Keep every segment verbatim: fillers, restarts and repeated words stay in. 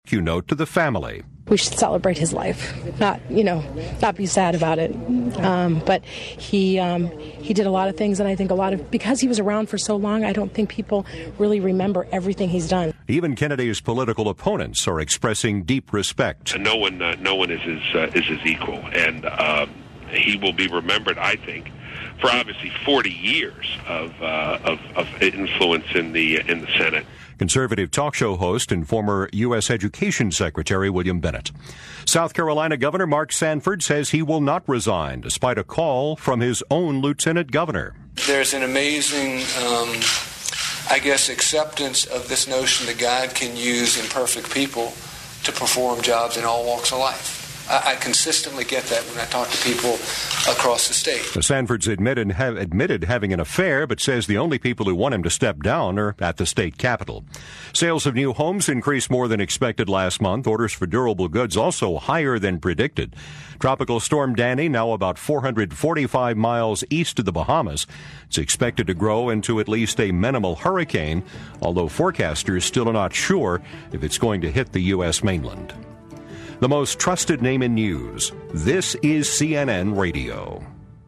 You note to the family. We should celebrate his life, not, you know, not be sad about it. Um, but he um, he did a lot of things, and I think a lot of, because he was around for so long, I don't think people really remember everything he's done. Even Kennedy's political opponents are expressing deep respect. No one, uh, no one is his uh, is his equal, and uh, he will be remembered, I think, for obviously forty years of uh, of, of influence in the in the Senate. Conservative talk show host and former U S Education Secretary William Bennett. South Carolina Governor Mark Sanford says he will not resign despite a call from his own lieutenant governor. There's an amazing, um, I guess, acceptance of this notion that God can use imperfect people to perform jobs in all walks of life. I consistently get that when I talk to people across the state. Sanford's admitted, have admitted having an affair, but says the only people who want him to step down are at the state capitol. Sales of new homes increased more than expected last month. Orders for durable goods also higher than predicted. Tropical Storm Danny, now about four hundred forty-five miles east of the Bahamas, it's expected to grow into at least a minimal hurricane, although forecasters still are not sure if it's going to hit the U S mainland. The most trusted name in news. This is C N N Radio.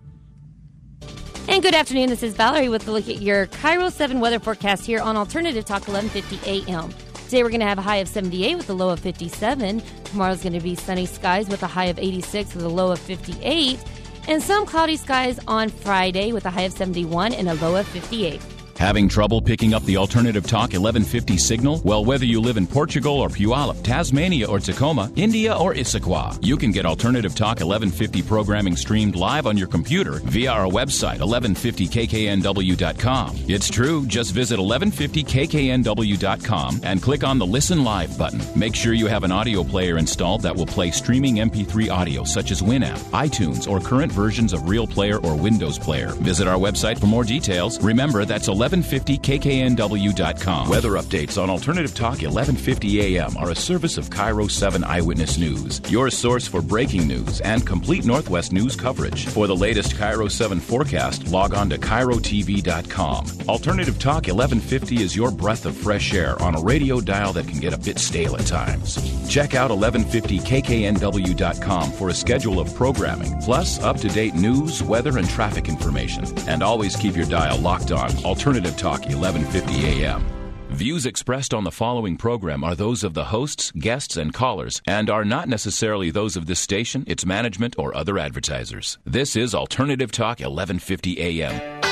And good afternoon. This is Valerie with a look at your Cairo seven weather forecast here on Alternative Talk eleven fifty A M. Today we're going to have a high of seventy-eight with a low of fifty-seven. Tomorrow's going to be sunny skies with a high of eighty-six with a low of fifty-eight. And some cloudy skies on Friday with a high of seventy-one and a low of fifty-eight. Having trouble picking up the Alternative Talk eleven fifty signal? Well, whether you live in Portugal or Puyallup, Tasmania or Tacoma, India or Issaquah, you can get Alternative Talk eleven fifty programming streamed live on your computer via our website, eleven fifty K K N W dot com. It's true. Just visit eleven fifty K K N W dot com and click on the Listen Live button. Make sure you have an audio player installed that will play streaming M P three audio such as Winamp, iTunes, or current versions of Real Player or Windows Player. Visit our website for more details. Remember, that's eleven fifty K K N W dot com. Weather updates on Alternative Talk eleven fifty A M are a service of Cairo seven Eyewitness News, your source for breaking news and complete Northwest news coverage. For the latest Cairo seven forecast, log on to Cairo T V dot com. Alternative Talk eleven fifty is your breath of fresh air on a radio dial that can get a bit stale at times. Check out eleven fifty K K N W dot com for a schedule of programming, plus up-to-date news, weather, and traffic information. And always keep your dial locked on Alternative Talk eleven fifty A M. Views expressed on the following program are those of the hosts, guests, and callers, and are not necessarily those of this station, its management, or other advertisers. This is Alternative Talk eleven fifty A M.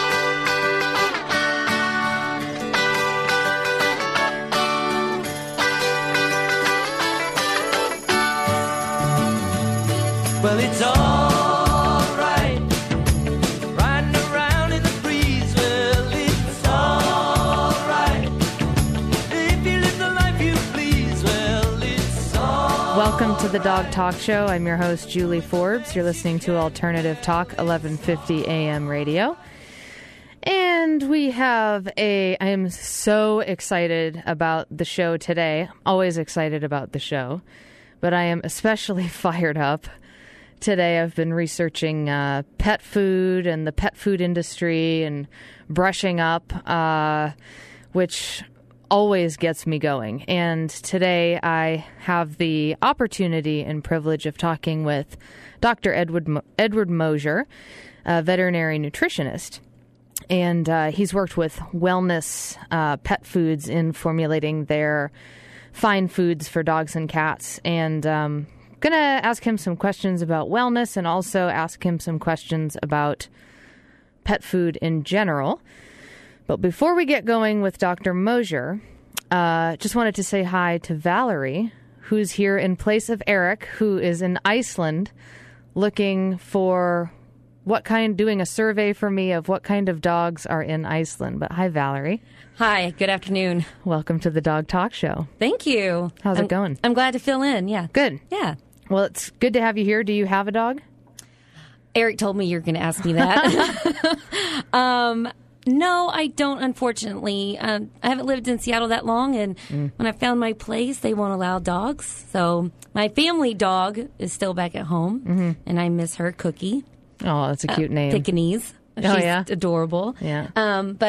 Well, it's all right, riding around in the breeze. Well, it's all right, if you live the life you please. Well, it's all Welcome to the Dog Talk Show. I'm your host, Julie Forbes. You're listening to Alternative Talk, eleven fifty A M radio. And we have a, I am so excited about the show today. Always excited about the show, but I am especially fired up today. I've been researching uh, pet food and the pet food industry and brushing up, uh, which always gets me going. And today I have the opportunity and privilege of talking with Doctor Edward Mo- Edward Mosier, a veterinary nutritionist. And uh, he's worked with Wellness uh, Pet Foods in formulating their fine foods for dogs and cats. And um going to ask him some questions about wellness and also ask him some questions about pet food in general. But before we get going with Doctor Mosier, uh, just wanted to say hi to Valerie, who's here in place of Eric, who is in Iceland looking for what kind, doing a survey for me of what kind of dogs are in Iceland. But hi, Valerie. Hi, good afternoon. Welcome to the Dog Talk Show. Thank you. How's I'm, it going? I'm glad to fill in, yeah. Good. Yeah. Well, it's good to have you here. Do you have a dog? Eric told me you're going to ask me that. um, no, I don't, unfortunately. Um, I haven't lived in Seattle that long, and mm. when I found my place, they won't allow dogs. So my family dog is still back at home, mm-hmm. and I miss her, Cookie. Oh, that's a cute uh, name. Pekingese. Oh, She's yeah? adorable. Yeah. Um, but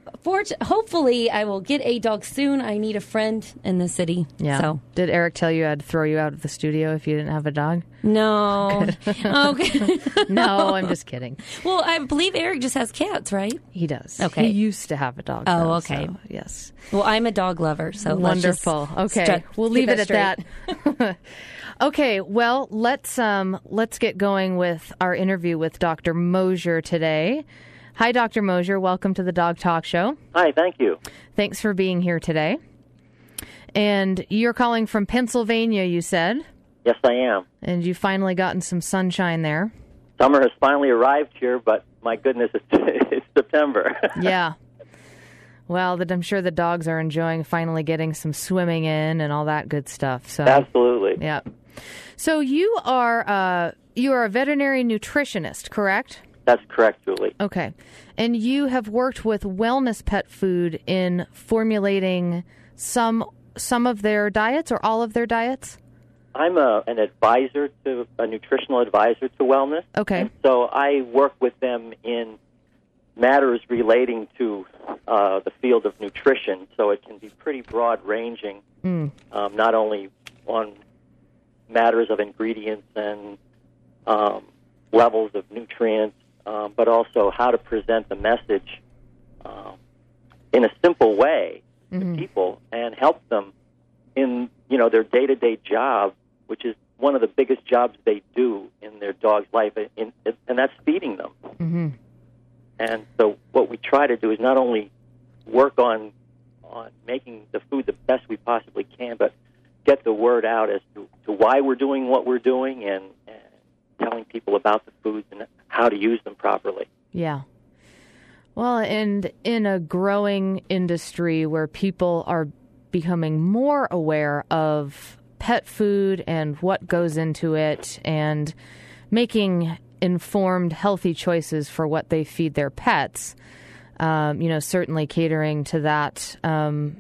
fort- hopefully, I will get a dog soon. I need a friend in the city. Yeah. So. Did Eric tell you I'd throw you out of the studio if you didn't have a dog? No. Okay. No, I'm just kidding. Well, I believe Eric just has cats, right? He does. Okay. He used to have a dog. Oh, though, okay. So, yes. Well, I'm a dog lover, so wonderful. Let's just okay, stru- we'll keep leave it at straight. that. Okay, well, let's um, let's get going with our interview with Doctor Mosier today. Hi, Doctor Mosier. Welcome to the Dog Talk Show. Hi, thank you. Thanks for being here today. And you're calling from Pennsylvania, you said, Yes, I am. and you've finally gotten some sunshine there. Summer has finally arrived here, but my goodness, it's, it's September. Yeah. Well, that I'm sure the dogs are enjoying finally getting some swimming in and all that good stuff. So Absolutely. yeah. So you are uh, you are a veterinary nutritionist, correct? That's correct, Julie. Okay. And you have worked with Wellness Pet Food in formulating some some of their diets or all of their diets? I'm a, an advisor to a nutritional advisor to wellness. Okay. And so I work with them in matters relating to uh, the field of nutrition. So it can be pretty broad ranging, Mm. um, not only on matters of ingredients and um, levels of nutrients, um, but also how to present the message um, in a simple way Mhm. to people and help them in, you know, their day-to-day job, which is one of the biggest jobs they do in their dog's life, in, and that's feeding them. Mm-hmm. And so what we try to do is not only work on on making the food the best we possibly can, but get the word out as to, to why we're doing what we're doing and, and telling people about the foods and how to use them properly. Yeah. Well, and in a growing industry where people are becoming more aware of pet food and what goes into it and making informed, healthy choices for what they feed their pets, um, you know, certainly catering to that um,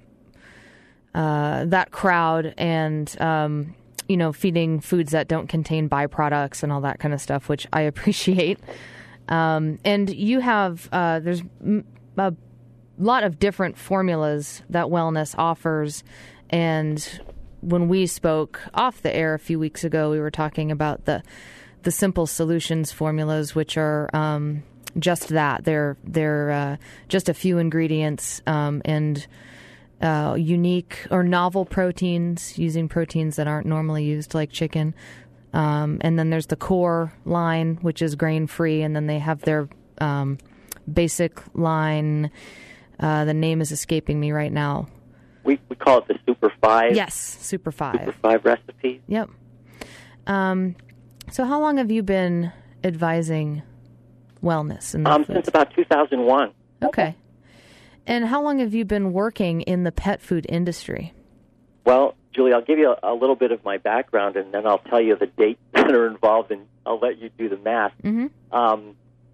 uh, that crowd and, um, you know, feeding foods that don't contain byproducts and all that kind of stuff, which I appreciate. Um, and you have, uh, there's a lot of different formulas that Wellness offers. And when we spoke off the air a few weeks ago, we were talking about the the Simple Solutions formulas, which are um, just that. They're they're uh, just a few ingredients um, and uh, unique or novel proteins, using proteins that aren't normally used, like chicken. Um, and then there's the core line, which is grain-free, and then they have their um, basic line. Uh, the name is escaping me right now. We we call it the Super Five. Yes, Super Five. Super Five recipe. Yep. Um, so how long have you been advising wellness? In the Um, food? since about two thousand one. Okay. And how long have you been working in the pet food industry? Well, Julie, I'll give you a, a little bit of my background, and then I'll tell you the dates that are involved, and I'll let you do the math. Mm-hmm. Um,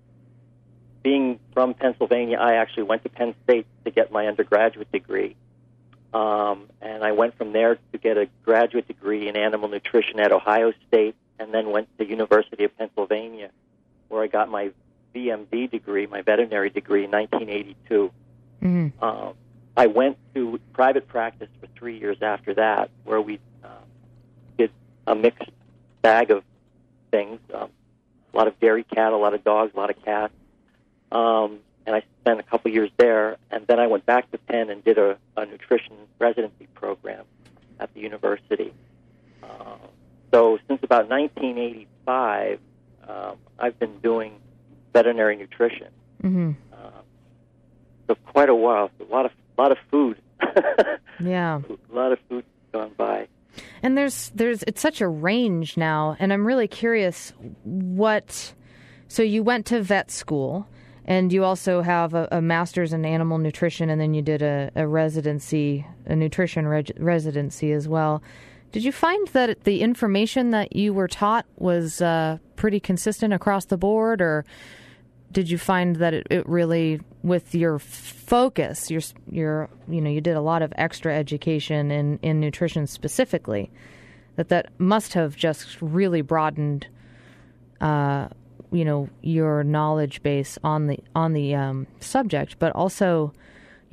being from Pennsylvania, I actually went to Penn State to get my undergraduate degree. Um, and I went from there to get a graduate degree in animal nutrition at Ohio State, and then went to the University of Pennsylvania, where I got my V M D degree, my veterinary degree, in nineteen eighty-two. Mm-hmm. Um, I went to private practice for three years after that, where we uh, did a mixed bag of things, um, a lot of dairy cattle, a lot of dogs, a lot of cats. Um, and I spent a couple years there, and then I went back to Penn and did a, a nutrition residency program at the university. Uh, so since about nineteen eighty-five, um, I've been doing veterinary nutrition. Mm-hmm. Uh, so quite a while, a lot of lot of food. Yeah. A lot of food gone by. And there's there's it's such a range now, and I'm really curious what. So you went to vet school, and you also have a, a master's in animal nutrition, and then you did a, a residency, a nutrition reg- residency as well. Did you find that the information that you were taught was uh, pretty consistent across the board, or did you find that it, it really, with your focus, your your you know you did a lot of extra education in, in nutrition specifically, that that must have just really broadened, uh, you know, your knowledge base on the on the um, subject, but also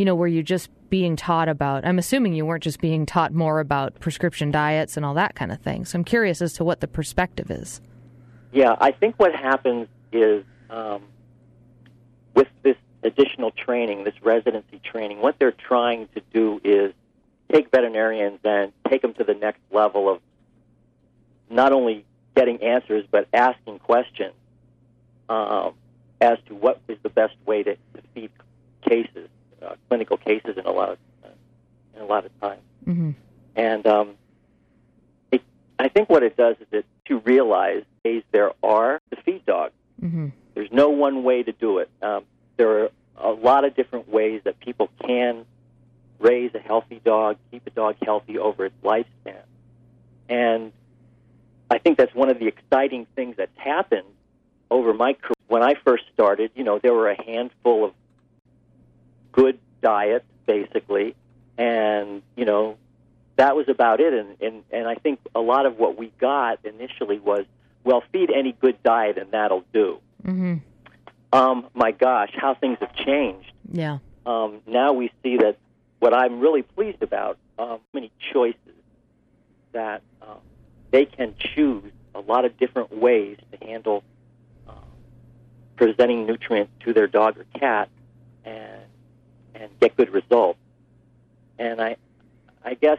you know, were you just being taught about, I'm assuming you weren't just being taught more about prescription diets and all that kind of thing. So I'm curious as to what the perspective is. Yeah, I think what happens is um, with this additional training, this residency training, what they're trying to do is take veterinarians and take them to the next level of not only getting answers, but asking questions um, as to what is the best way to, to feed cases, uh, clinical cases in a lot of, uh, in a lot of times. Mm-hmm. And um, it, I think what it does is it to realize ways there are to feed dogs. Mm-hmm. There's no one way to do it. Um, there are a lot of different ways that people can raise a healthy dog, keep a dog healthy over its lifespan. And I think that's one of the exciting things that's happened over my career. When I first started, you know, there were a handful of good diets, basically, and, you know, that was about it. And, and, and I think a lot of what we got initially was, well, feed any good diet and that'll do. Mm-hmm. Um, my gosh, how things have changed. Yeah. Um, now we see that what I'm really pleased about, um, many choices that um, they can choose a lot of different ways to handle uh, presenting nutrients to their dog or cat and and get good results. And I, I guess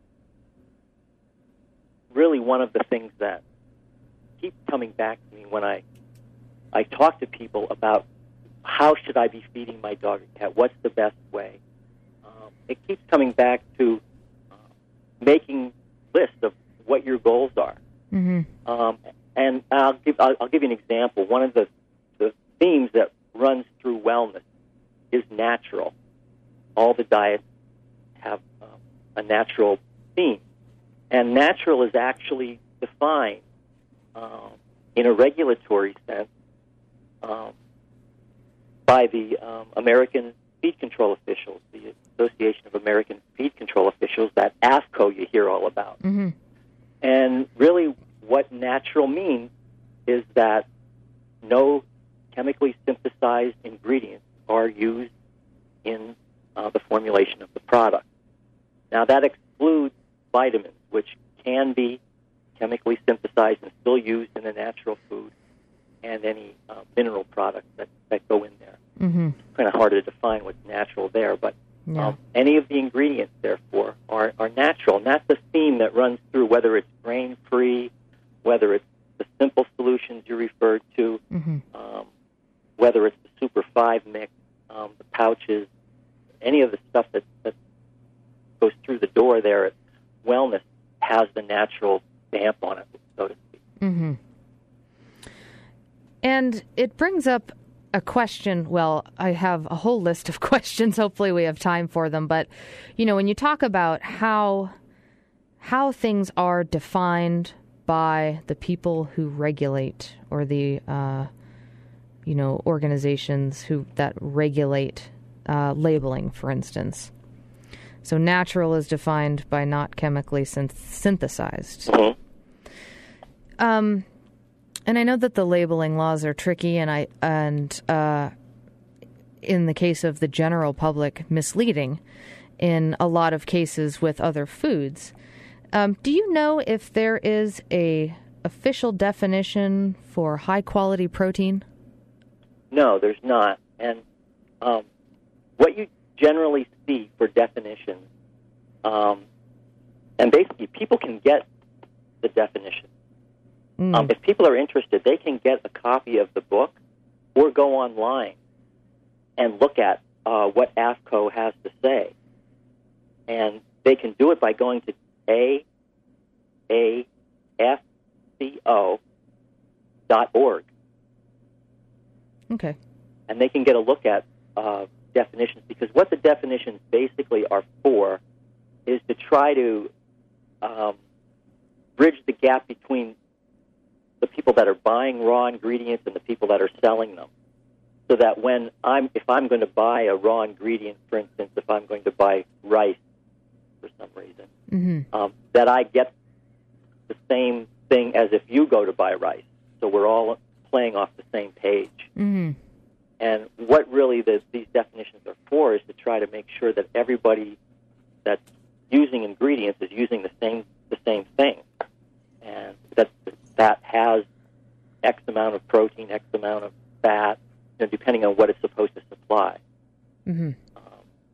really one of the things that keeps coming back to me when I I talk to people about how should I be feeding my dog or cat, what's the best way, um, it keeps coming back to uh, making lists of what your goals are. Mm-hmm. Um, and I'll give I'll, I'll give you an example. One of the, the themes that runs through wellness is natural. All the diets have um, a natural theme, and natural is actually defined um, in a regulatory sense um, by the um, American Feed Control Officials, the Association of American Feed Control Officials, that A F C O you hear all about. Mm-hmm. And really what natural means is that no chemically synthesized ingredients are used in uh, the formulation of the product. Now, that excludes vitamins, which can be chemically synthesized and still used in a natural food, and any uh, mineral products that, that go in there. Mm-hmm. It's kind of hard to define what's natural there, but Yeah. um, any of the ingredients, therefore, are, are natural. And that's the theme that runs through, whether it's grain-free, whether it's the simple solutions you referred to, Mm-hmm. um, whether it's the Super five mix, um, the pouches, any of the stuff that, that goes through the door there at Wellness has the natural stamp on it, so to speak. Mm-hmm. And it brings up a question. Well, I have a whole list of questions. Hopefully we have time for them. But, you know, when you talk about how how things are defined by the people who regulate, or the, uh, you know, organizations who that regulate uh, labeling, for instance. So natural is defined by not chemically synth- synthesized. Mm-hmm. Um, and I know that the labeling laws are tricky, and I and uh, in the case of the general public, misleading in a lot of cases with other foods. Um, do you know if there is a official definition for high quality protein? No, there's not. And um, what you generally see for definitions, um, and basically people can get the definition. Mm. Um, if people are interested, they can get a copy of the book or go online and look at uh, what A F C O has to say. And they can do it by going to A A F C O dot org. Okay. And they can get a look at uh, definitions, because what the definitions basically are for is to try to um, bridge the gap between the people that are buying raw ingredients and the people that are selling them. So that when I'm, if I'm going to buy a raw ingredient, for instance, if I'm going to buy rice for some reason, Mm-hmm. um, that I get the same thing as if you go to buy rice. So we're all playing off the same page. Mm-hmm. And what really the, these definitions are for is to try to make sure that everybody that's using ingredients is using the same the same thing, and that that has X amount of protein, X amount of fat, you know, depending on what it's supposed to supply. Mm-hmm. Um,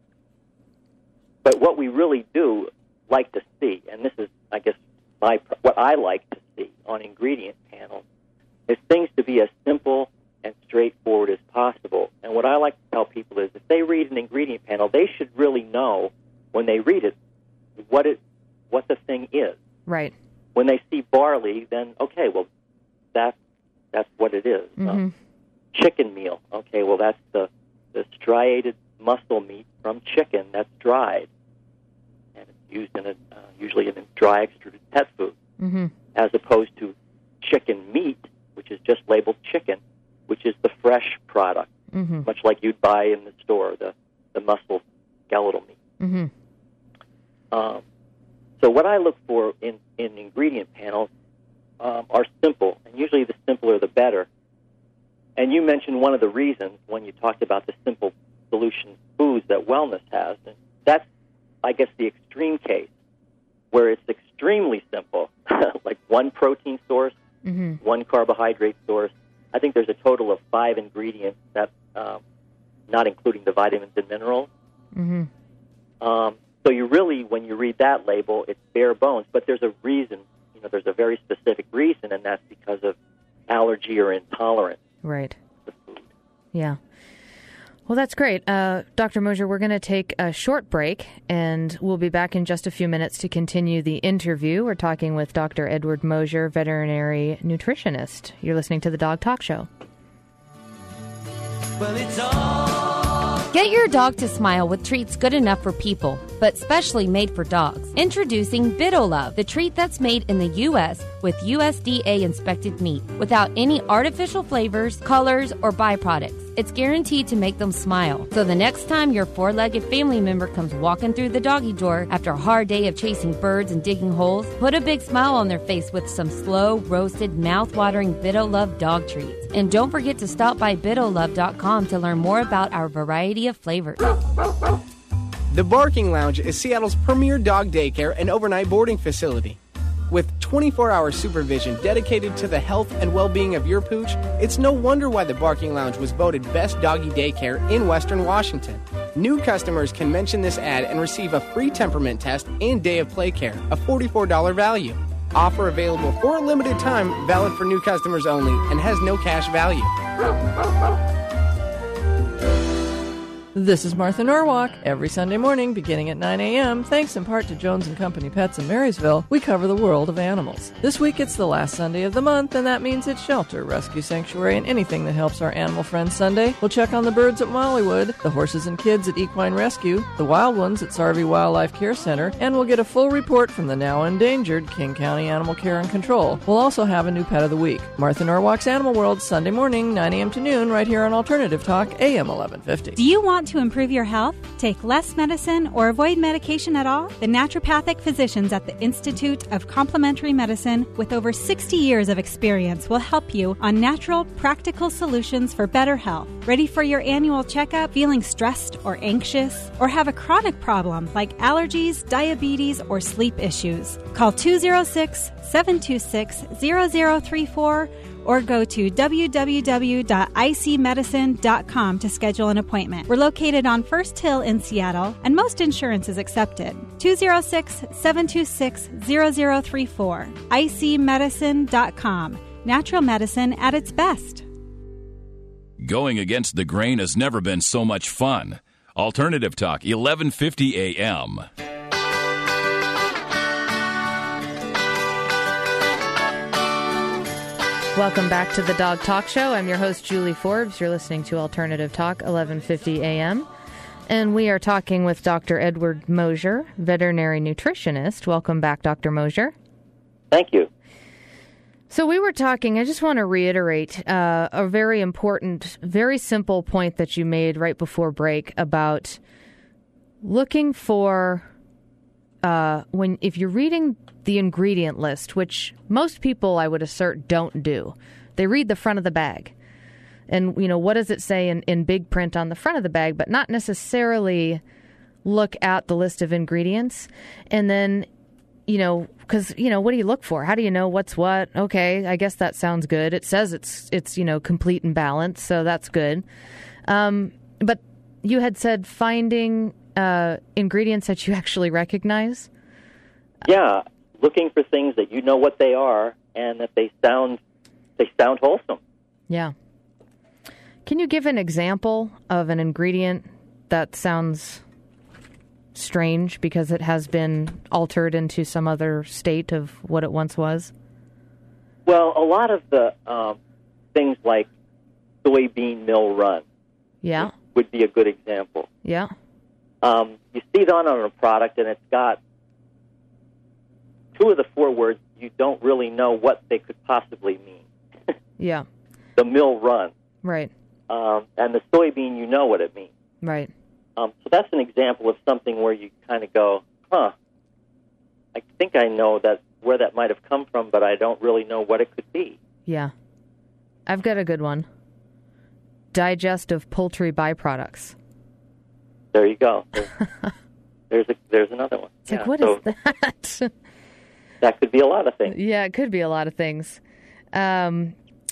but what we really do like to see, and this is, I guess, my what I like to see on ingredient panels, is things to be as simple and straightforward as possible. And what I like to tell people is if they read an ingredient panel, they should really know when they read it what it what the thing is. Right. When they see barley, then okay, well that's that's what it is. Mm-hmm. Um, chicken meal, okay, well that's the the striated muscle meat from chicken that's dried, and it's used in a uh, usually in a dry extruded pet food, mm-hmm. as opposed to chicken meat, which is just labeled chicken, which is the fresh product, mm-hmm. much like you'd buy in the store, the, the muscle skeletal meat. Mm-hmm. Um, so what I look for in, in ingredient panels um, are simple, and usually the simpler the better. And you mentioned one of the reasons when you talked about the simple solution foods that wellness has, and that's, I guess, the extreme case, where it's extremely simple, like one protein source, mm-hmm. one carbohydrate source. I think there's a total of five ingredients, that, um, not including the vitamins and minerals. Mm-hmm. Um, so you really, when you read that label, it's bare bones. But there's a reason, you know, there's a very specific reason, and that's because of allergy or intolerance Right. to food. Yeah. Well, that's great. Uh, Doctor Mosier, we're going to take a short break, and we'll be back in just a few minutes to continue the interview. We're talking with Doctor Edward Mosier, veterinary nutritionist. You're listening to The Dog Talk Show. Well, it's all Get your dog to smile with treats good enough for people, but specially made for dogs. Introducing BitoLove, the treat that's made in the U S with U S D A-inspected meat, without any artificial flavors, colors, or byproducts. It's guaranteed to make them smile. So the next time your four-legged family member comes walking through the doggy door after a hard day of chasing birds and digging holes, put a big smile on their face with some slow, roasted, mouth-watering BitoLove dog treats. And don't forget to stop by Bito Love dot com to learn more about our variety of flavors. The Barking Lounge is Seattle's premier dog daycare and overnight boarding facility. With twenty-four hour supervision dedicated to the health and well-being of your pooch, it's no wonder why the Barking Lounge was voted best doggy daycare in Western Washington. New customers can mention this ad and receive a free temperament test and day of play care, a forty-four dollars value. Offer available for a limited time, valid for new customers only, and has no cash value. This is Martha Norwalk. Every Sunday morning, beginning at nine a.m., thanks in part to Jones and Company Pets in Marysville, we cover the world of animals. This week it's the last Sunday of the month, and that means it's Shelter, Rescue Sanctuary, and anything that helps our animal friends Sunday. We'll check on the birds at Mollywood, the horses and kids at Equine Rescue, the wild ones at Sarvey Wildlife Care Center, and we'll get a full report from the now endangered King County Animal Care and Control. We'll also have a new pet of the week. Martha Norwalk's Animal World, Sunday morning, nine a.m. to noon, right here on Alternative Talk, A M eleven fifty. Do you want to improve your health, take less medicine, or avoid medication at all? The naturopathic physicians at the Institute of Complementary Medicine, with over sixty years of experience, will help you on natural, practical solutions for better health. Ready for your annual checkup? Feeling stressed or anxious? Or have a chronic problem like allergies, diabetes, or sleep issues? Call two oh six, seven two six, zero zero three four or go to w w w dot i c medicine dot com to schedule an appointment. We're located on First Hill in Seattle, and most insurance is accepted. two oh six, seven two six, zero zero three four. i c medicine dot com. Natural medicine at its best. Going against the grain has never been so much fun. Alternative Talk, eleven fifty A M. Welcome back to the Dog Talk Show. I'm your host, Julie Forbes. You're listening to Alternative Talk, eleven fifty A M. And we are talking with Doctor Edward Mosier, veterinary nutritionist. Welcome back, Doctor Mosier. Thank you. So we were talking, I just want to reiterate uh, a very important, very simple point that you made right before break about looking for, uh, when if you're reading the ingredient list, which most people, I would assert, don't do. They read the front of the bag. And, you know, what does it say in, in big print on the front of the bag, but not necessarily look at the list of ingredients. And then, you know, because, you know, what do you look for? How do you know what's what? Okay, I guess that sounds good. It says it's, it's you know, complete and balanced, so that's good. Um, but you had said finding uh, ingredients that you actually recognize? Yeah, looking for things that you know what they are and that they sound they sound wholesome. Yeah. Can you give an example of an ingredient that sounds strange because it has been altered into some other state of what it once was? Well, a lot of the um, things like soybean mill run Yeah. would be a good example. Yeah. Um, you see that on a product, and it's got two of the four words you don't really know what they could possibly mean. Yeah. The mill run. Right. Um, and the soybean, you know what it means. Right. Um, so that's an example of something where you kind of go, huh, I think I know that where that might have come from, but I don't really know what it could be. Yeah. I've got a good one. Digestive poultry byproducts. There you go. There's, there's, a, there's another one. It's yeah, like, what so is that? That could be a lot of things. Yeah, it could be a lot of things. Um,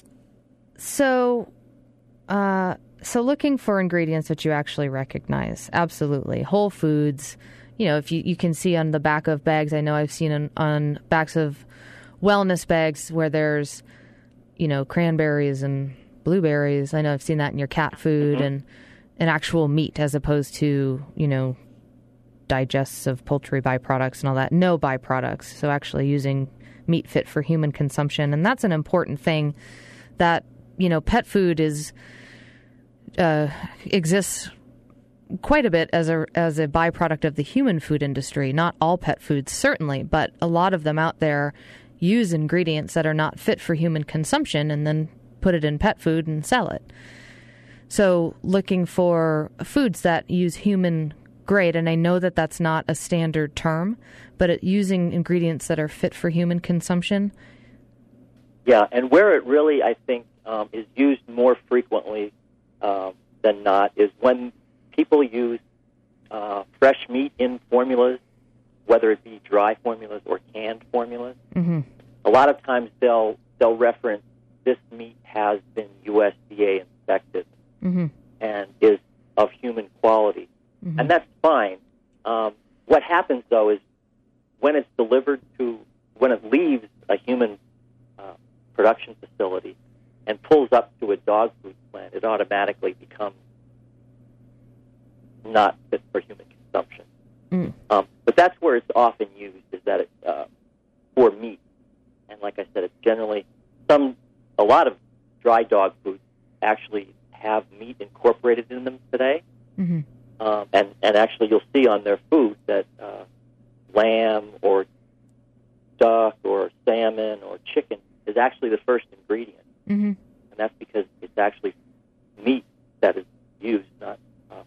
so, uh, so looking for ingredients that you actually recognize. Absolutely. Whole foods. You know, if you, you can see on the back of bags, I know I've seen on, on backs of wellness bags where there's, you know, cranberries and blueberries. I know I've seen that in your cat food, mm-hmm. and an actual meat as opposed to, you know, digestive poultry byproducts and all that. No byproducts. So actually using meat fit for human consumption. And that's an important thing that, you know, pet food is, uh, exists quite a bit as a, as a byproduct of the human food industry. Not all pet foods, certainly, but a lot of them out there use ingredients that are not fit for human consumption and then put it in pet food and sell it. So looking for foods that use human grade, and I know that that's not a standard term, but it, using ingredients that are fit for human consumption. Yeah, and where it really, I think, um, is used more frequently um, than not is when people use uh, fresh meat in formulas, whether it be dry formulas or canned formulas. Mm-hmm. A lot of times they'll they'll reference this meat has been U S D A inspected mm-hmm. and is of human quality. Mm-hmm. And that's fine. Um, what happens, though, is when it's delivered to, when it leaves a human uh, production facility and pulls up to a dog food plant, it automatically becomes not fit for human consumption. Mm. Um, but that's where it's often used, is that it's uh, for meat. And like I said, it's generally some, a lot of dry dog foods actually have meat incorporated in them today. Mm-hmm. Um, and, and actually you'll see on their food that uh, lamb or duck or salmon or chicken is actually the first ingredient. Mm-hmm. And that's because it's actually meat that is used, not um,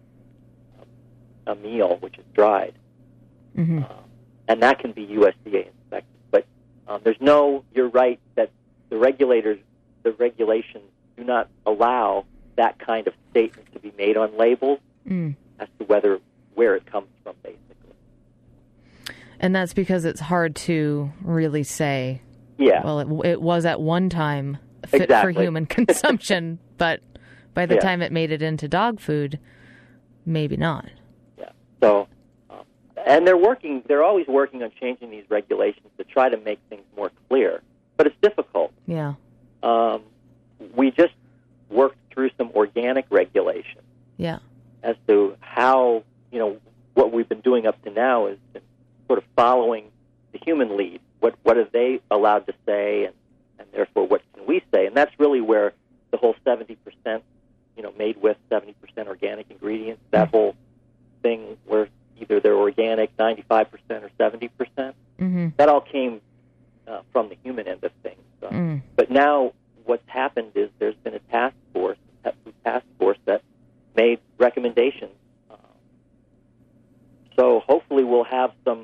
a meal, which is dried. Mm-hmm. Uh, and that can be U S D A inspected. But um, there's no, you're right, that the regulators, the regulations do not allow that kind of statement to be made on labels. Mm. As to whether where it comes from, basically. And that's because it's hard to really say, yeah. well, it, it was at one time fit exactly. for human consumption, but by the yeah. time it made it into dog food, maybe not. Yeah. So, um, and they're working, they're always working on changing these regulations to try to make things more clear, but it's difficult. Yeah. Um, we just worked through some organic regulations. Yeah. As to how, you know, what we've been doing up to now is been sort of following the human lead. What what are they allowed to say, and, and therefore what can we say? And that's really where the whole seventy percent, you know, made with seventy percent organic ingredients, that mm-hmm. whole thing where either they're organic ninety-five percent or seventy percent, mm-hmm. that all came uh, from the human end of things. So. Mm. But now what's happened is there's been a task force, a task force that made recommendations. Uh, so hopefully we'll have some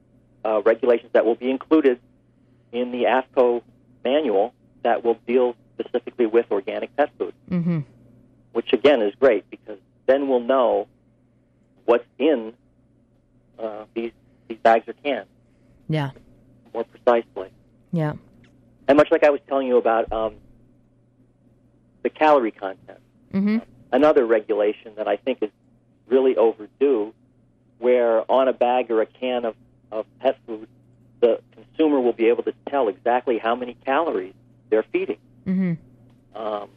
uh, regulations that will be included in the A F C O manual that will deal specifically with organic pet food, Mm-hmm. which again is great because then we'll know what's in uh, these these bags or cans Yeah. more precisely. Yeah. And much like I was telling you about um, the calorie content, Mm-hmm. another regulation that I think is really overdue, where on a bag or a can of, of pet food, the consumer will be able to tell exactly how many calories they're feeding. Mm-hmm. Um,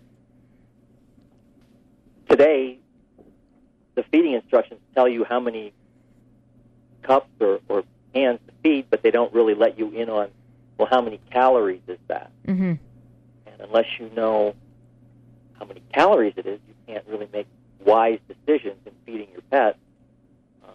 today, the feeding instructions tell you how many cups or, or cans to feed, but they don't really let you in on, well, how many calories is that? Mm-hmm. And unless you know how many calories it is, you can't really make wise decisions in feeding your pet, uh,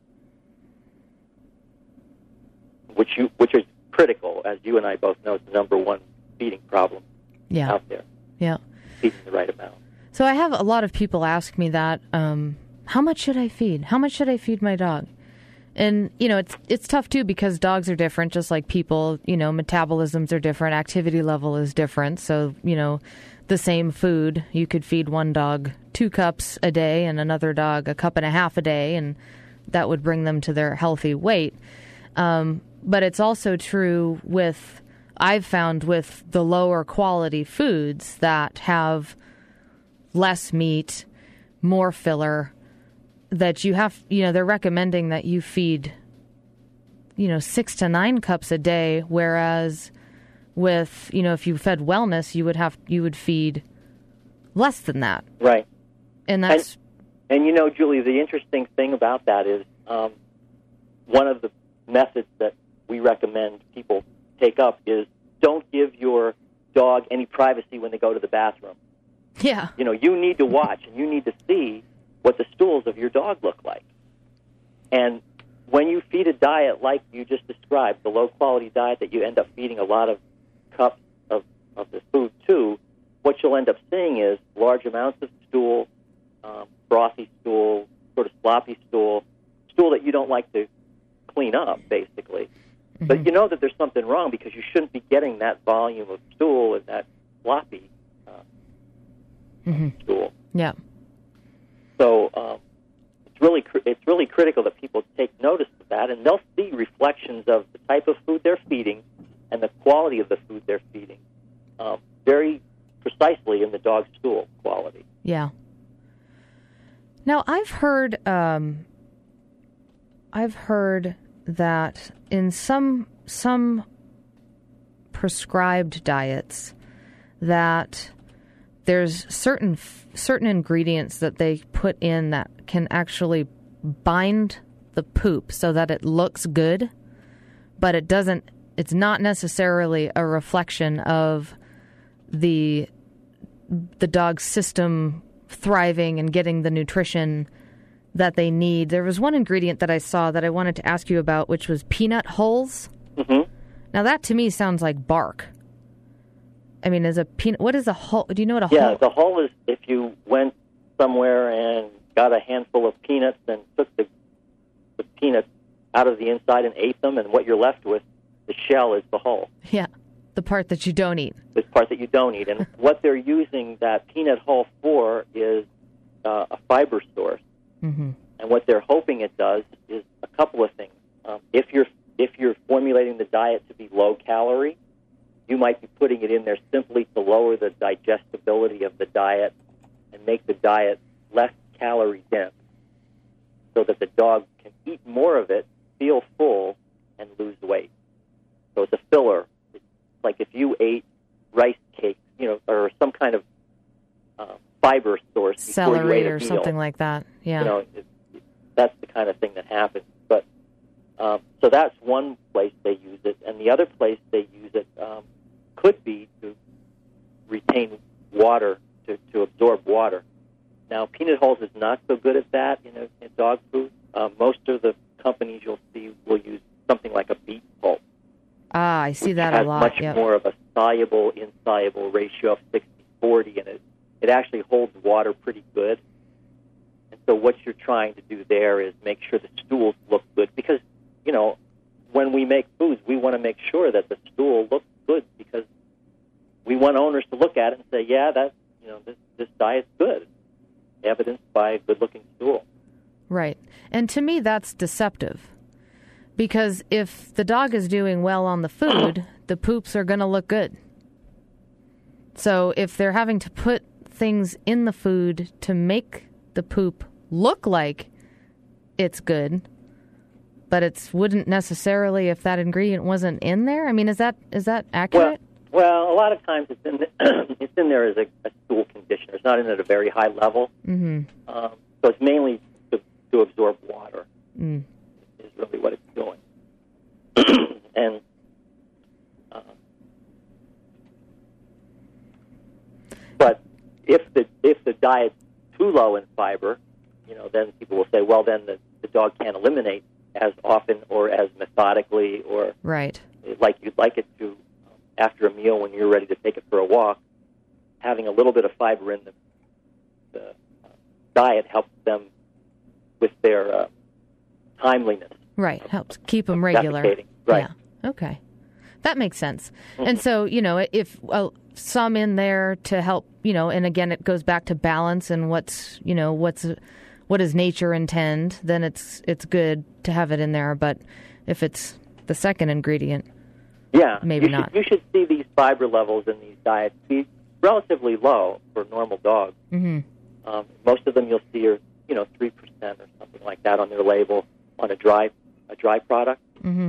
which you which is critical, as you and I both know, is the number one feeding problem Yeah. out there, Yeah. feeding the right amount. So I have a lot of people ask me that, um, how much should I feed? How much should I feed my dog? And, you know, it's it's tough, too, because dogs are different, just like people. You know, metabolisms are different. Activity level is different. So, you know, the same food, you could feed one dog two cups a day and another dog a cup and a half a day, and that would bring them to their healthy weight. Um, but it's also true with, I've found with the lower quality foods that have less meat, more filler, that you have, you know, they're recommending that you feed, you know, six to nine cups a day, whereas with, you know, if you fed wellness, you would have, you would feed less than that. Right. And that's, And, and you know, Julie, the interesting thing about that is um, one of the methods that we recommend people take up is don't give your dog any privacy when they go to the bathroom. yeah, You know, you need to watch and you need to see what the stools of your dog look like. And when you feed a diet like you just described, the low-quality diet that you end up feeding a lot of cups of, of the food to, what you'll end up seeing is large amounts of stool, um, frothy stool, sort of sloppy stool, stool that you don't like to clean up, basically. Mm-hmm. But you know that there's something wrong because you shouldn't be getting that volume of stool and that sloppy uh, mm-hmm. stool. yeah, So um, it's really cr- it's really critical that people take notice of that, and they'll see reflections of the type of food they're feeding and the quality of the food they're feeding um, very precisely in the dog's stool quality. yeah. Now, I've heard, um, I've heard that in some some prescribed diets that there's certain certain ingredients that they put in that can actually bind the poop so that it looks good, but it doesn't. It's not necessarily a reflection of the the dog's system thriving and getting the nutrition that they need. There was one ingredient that I saw that I wanted to ask you about, which was peanut hulls. Mm-hmm. Now, that to me sounds like bark. I mean, is a peanut? What is a hull? Do you know what a yeah, hull? the hull is if you went somewhere and got a handful of peanuts and took the, the peanuts out of the inside and ate them, and what you're left with, the shell is the hull. Yeah, the part that you don't eat. The part that you don't eat. And what they're using that peanut hull for is uh, a fiber source. Mm-hmm. And what they're hoping it does is a couple of things. Um, if you're if you're formulating the diet to be low calorie, you might be putting it in there simply to lower the digestibility of the diet and make the diet less calorie dense, so that the dog can eat more of it, feel full, and lose weight. So it's a filler. It's like if you ate rice cake, you know, or some kind of uh, fiber source before you Celery ate a or meal. something like that. Yeah. You know, it, that's the kind of thing that happens. But um, so that's one place they use it, and the other place they use it um, could be to retain water, to, to absorb water. Now, peanut hulls is not so good at that in, a, in dog food. Uh, most of the companies you'll see will use something like a beet pulp. Ah, I see which that has a lot. much Yep. more of a soluble, insoluble ratio of sixty forty, and it, it actually holds water pretty good. And so what you're trying to do there is make sure the stools look good, because, you know, when we make foods, we want to make sure that the stool looks good, because we want owners to look at it and say, yeah, that you know this this diet's good, evidenced by a good-looking stool. Right. And to me, that's deceptive. Because if the dog is doing well on the food, the poops are going to look good. So if they're having to put things in the food to make the poop look like it's good, but it wouldn't necessarily if that ingredient wasn't in there? I mean, is that is that accurate? Well, well a lot of times it's in, the, it's in there as a, a stool conditioner. It's not in at a very high level. Mm-hmm. Um, so it's mainly to, to absorb water. Mm. Is really what it's doing. and uh, but if the if the diet's too low in fiber, you know, then people will say, well, then the, the dog can't eliminate as often or as methodically or right. like you'd like it to after a meal when you're ready to take it for a walk. Having a little bit of fiber in the, the uh, diet helps them with their uh, timeliness. Right, helps keep them regular. Right. Yeah. Okay. That makes sense. Mm-hmm. And so, you know, if uh, some in there to help, you know, and again, it goes back to balance and what's, you know, what's, what does nature intend, then it's it's good to have it in there. But if it's the second ingredient, yeah, maybe you should, not. You should see these fiber levels in these diets be relatively low for normal dogs. Mm-hmm. Um, most of them you'll see are, you know, three percent or something like that on their label on a dry a dry product. Mm-hmm.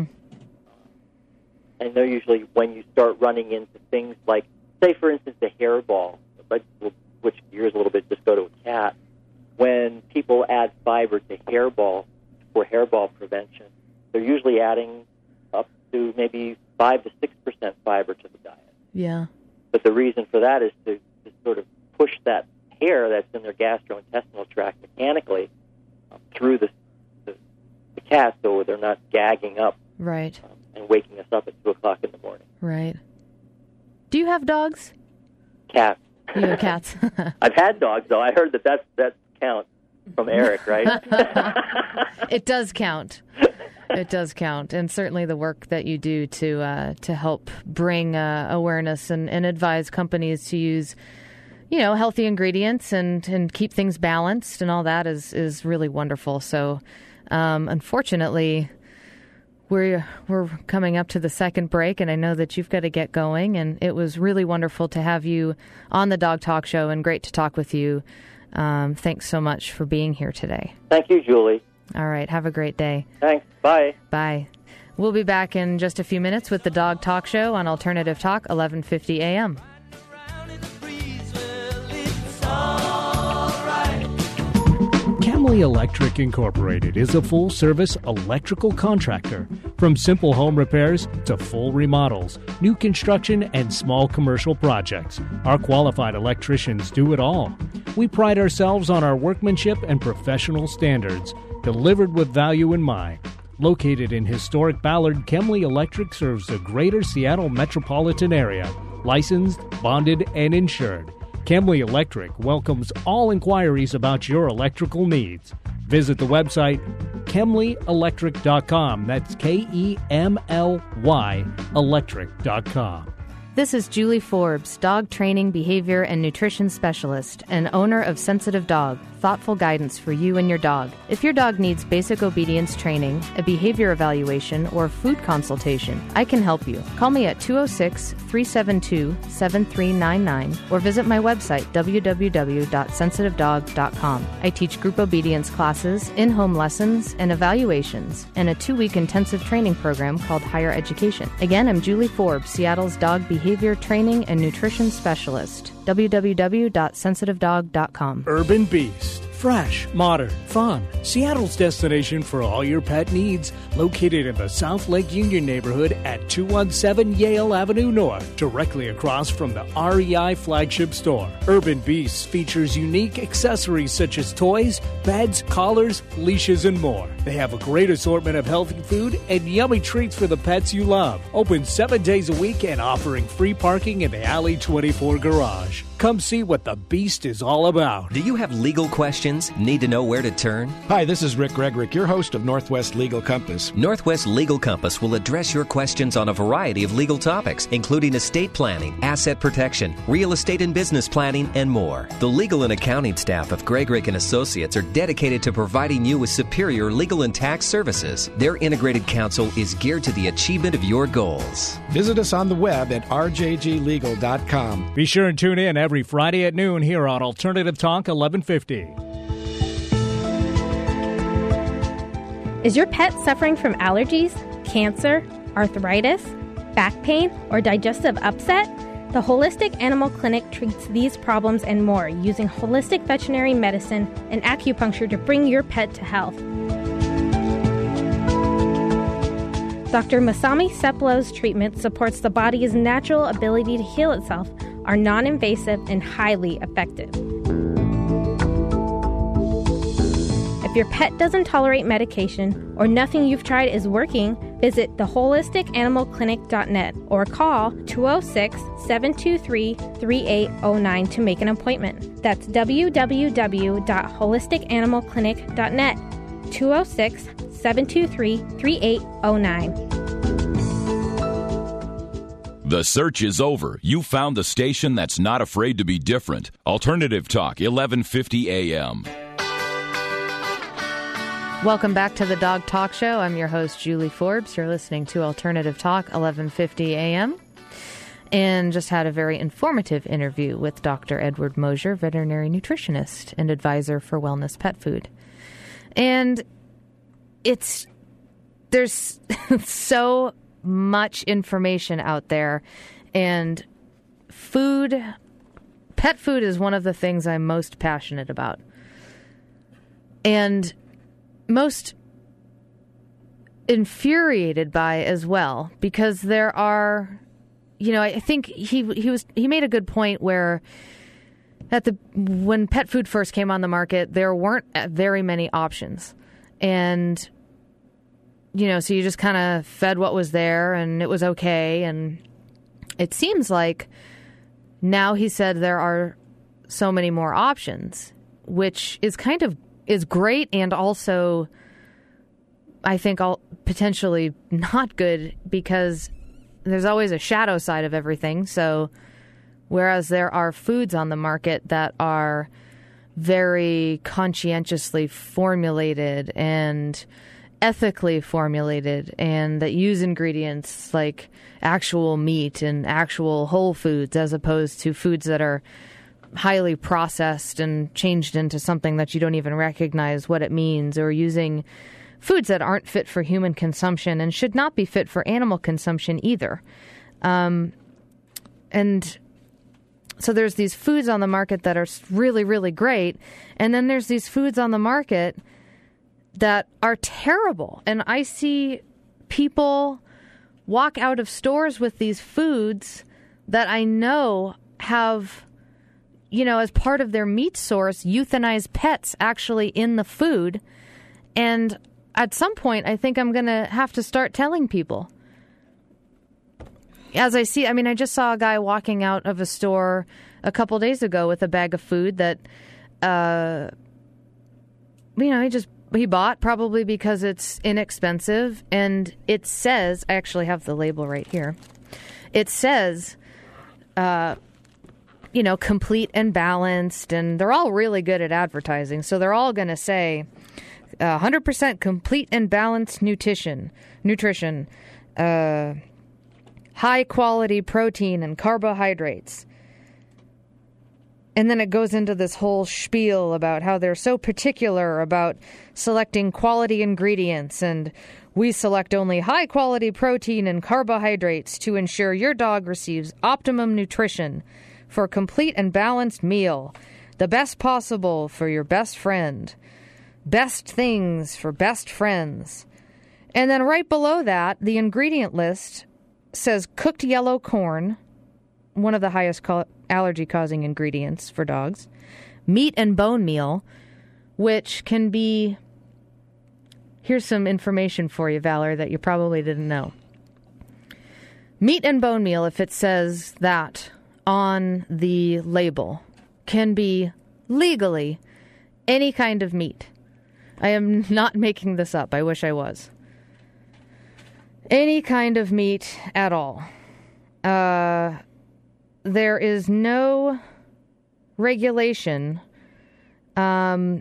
And they're usually when you start running into things like, say, for instance, the hairball. Let's we'll switch gears a little bit, just go to a cat. When people add fiber to hairball for hairball prevention, they're usually adding up to maybe five to six percent fiber to the diet. Yeah. But the reason for that is to, to sort of push that hair that's in their gastrointestinal tract mechanically um, through the, the the cat, so they're not gagging up. Right. Um, and waking us up at two o'clock in the morning. Right. Do you have dogs? Cats. You have cats. I've had dogs, though. I heard that that's, that counts from Eric, right? It does count. It does count. And certainly the work that you do to uh, to help bring uh, awareness and, and advise companies to use, you know, healthy ingredients and, and keep things balanced and all that is, is really wonderful. So, um, unfortunately, We're we're coming up to the second break, and I know that you've got to get going. And it was really wonderful to have you on the Dog Talk Show, and great to talk with you. Um, thanks so much for being here today. Thank you, Julie. All right, have a great day. Thanks. Bye. Bye. We'll be back in just a few minutes with the Dog Talk Show on Alternative Talk, eleven fifty A M. Camley Electric Incorporated is a full-service electrical contractor. From simple home repairs to full remodels, new construction, and small commercial projects, our qualified electricians do it all. We pride ourselves on our workmanship and professional standards, delivered with value in mind. Located in historic Ballard, Camley Electric serves the greater Seattle metropolitan area, licensed, bonded, and insured. Camley Electric welcomes all inquiries about your electrical needs. Visit the website Kemley Electric dot com. That's K E M L Y electric dot com. This is Julie Forbes, dog training, behavior, and nutrition specialist, and owner of Sensitive Dog, thoughtful guidance for you and your dog. If your dog needs basic obedience training, a behavior evaluation, or food consultation, I can help you. Call me at two oh six, three seven two, seven three nine nine or visit my website, w w w dot sensitive dog dot com. I teach group obedience classes, in-home lessons, and evaluations, and a two-week intensive training program called Higher Education. Again, I'm Julie Forbes, Seattle's dog behavior training and nutrition specialist. w w w dot sensitive dog dot com. Urban Beast. Fresh, modern, fun. Seattle's destination for all your pet needs. Located in the South Lake Union neighborhood at two one seven Yale Avenue North, directly across from the R E I flagship store. Urban Beasts features unique accessories such as toys, beds, collars, leashes, and more. They have a great assortment of healthy food and yummy treats for the pets you love. Open seven days a week and offering free parking in the Alley twenty-four garage. Come see what the Beast is all about. Do you have legal questions questions? Need to know where to turn? Hi, this is Rick Gregorick, your host of Northwest Legal Compass. Northwest Legal Compass will address your questions on a variety of legal topics, including estate planning, asset protection, real estate and business planning, and more. The legal and accounting staff of Gregorick and Associates are dedicated to providing you with superior legal and tax services. Their integrated counsel is geared to the achievement of your goals. Visit us on the web at r j g legal dot com. Be sure and tune in every Friday at noon here on Alternative Talk eleven fifty. Is your pet suffering from allergies, cancer, arthritis, back pain, or digestive upset? The Holistic Animal Clinic treats these problems and more using holistic veterinary medicine and acupuncture to bring your pet to health. Doctor Masami Seplo's treatment supports the body's natural ability to heal itself, are non-invasive and highly effective. If your pet doesn't tolerate medication or nothing you've tried is working, visit the holistic animal clinic dot net or call two oh six, seven two three, three eight oh nine to make an appointment. That's w w w dot holistic animal clinic dot net, two oh six, seven two three, three eight oh nine. The search is over. You found the station that's not afraid to be different. Alternative Talk, eleven fifty A M. Welcome back to the Dog Talk Show. I'm your host, Julie Forbes. You're listening to Alternative Talk, eleven fifty A M. And just had a very informative interview with Doctor Edward Mosier, veterinary nutritionist and advisor for Wellness Pet Food. And it's, there's so much information out there, and food, pet food is one of the things I'm most passionate about. And most infuriated by as well, because there are, you know, I think he he was he made a good point where at the when pet food first came on the market, there weren't very many options, and you know, so you just kind of fed what was there, and it was okay. And it seems like now he said there are so many more options, which is kind of is great, and also I think all potentially not good, because there's always a shadow side of everything. So whereas there are foods on the market that are very conscientiously formulated and ethically formulated, and that use ingredients like actual meat and actual whole foods, as opposed to foods that are highly processed and changed into something that you don't even recognize what it means, or using foods that aren't fit for human consumption and should not be fit for animal consumption either. Um, and so there's these foods on the market that are really, really great, and then there's these foods on the market that are terrible. And I see people walk out of stores with these foods that I know have, you know, as part of their meat source, euthanized pets actually in the food. And at some point, I think I'm going to have to start telling people. As I see, I mean, I just saw a guy walking out of a store a couple days ago with a bag of food that, uh, you know, he just he bought probably because it's inexpensive, and it says, I actually have the label right here. It says, uh, you know, complete and balanced, and they're all really good at advertising. So they're all going to say uh, one hundred percent complete and balanced nutrition, nutrition, uh, high quality protein and carbohydrates. And then it goes into this whole spiel about how they're so particular about selecting quality ingredients, and we select only high-quality protein and carbohydrates to ensure your dog receives optimum nutrition for a complete and balanced meal, the best possible for your best friend, best things for best friends. And then right below that, the ingredient list says cooked yellow corn, one of the highest co- allergy-causing ingredients for dogs, meat and bone meal, which can be... Here's some information for you, Valor, that you probably didn't know. Meat and bone meal, if it says that on the label, can be legally Any kind of meat. I am not making this up. I wish I was. Any kind of meat at all. Uh, there is no regulation um,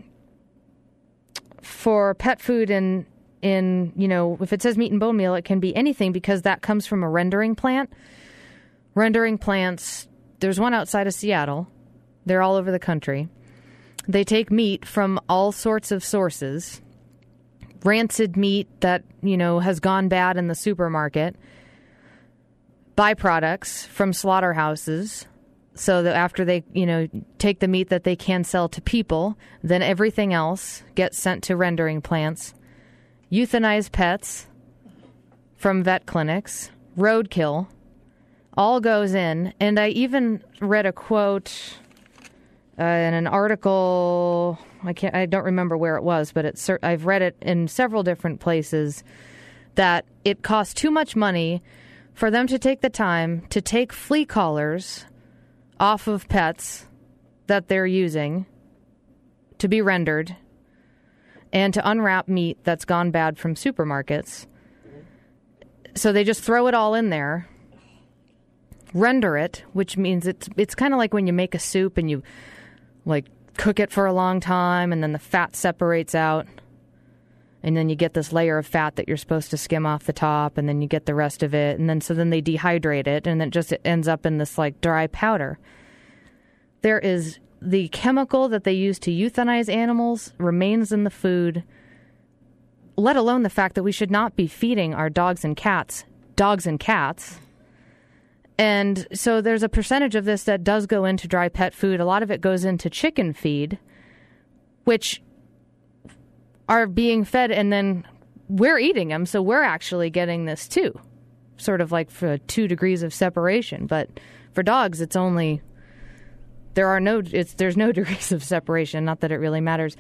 for pet food in, in, you know, if it says meat and bone meal, it can be anything because that comes from a rendering plant. Rendering plants, there's one outside of Seattle. They're all over the country. They take meat from all sorts of sources. Rancid meat that, you know, has gone bad in the supermarket. Byproducts from slaughterhouses. So that after they, you know, take the meat that they can sell to people, then everything else gets sent to rendering plants. Euthanized pets from vet clinics. Roadkill. All goes in. And I even read a quote uh, in an article. I can't. I don't remember where it was, but it's. I've read it in several different places that it costs too much money for them to take the time to take flea collars off of pets that they're using to be rendered and to unwrap meat that's gone bad from supermarkets. So they just throw it all in there, render it, which means it's it's kind of like when you make a soup and you like cook it for a long time and then the fat separates out. And then you get this layer of fat that you're supposed to skim off the top, and then you get the rest of it. And then so then they dehydrate it, and then it just it ends up in this like dry powder. There is the chemical that they use to euthanize animals remains in the food, let alone the fact that we should not be feeding our dogs and cats, dogs and cats. And so there's a percentage of this that does go into dry pet food. A lot of it goes into chicken feed, which are being fed, and then we're eating them, so we're actually getting this too. Sort of like for two degrees of separation. But for dogs, it's only, there are no, it's there's no degrees of separation, not that it really matters.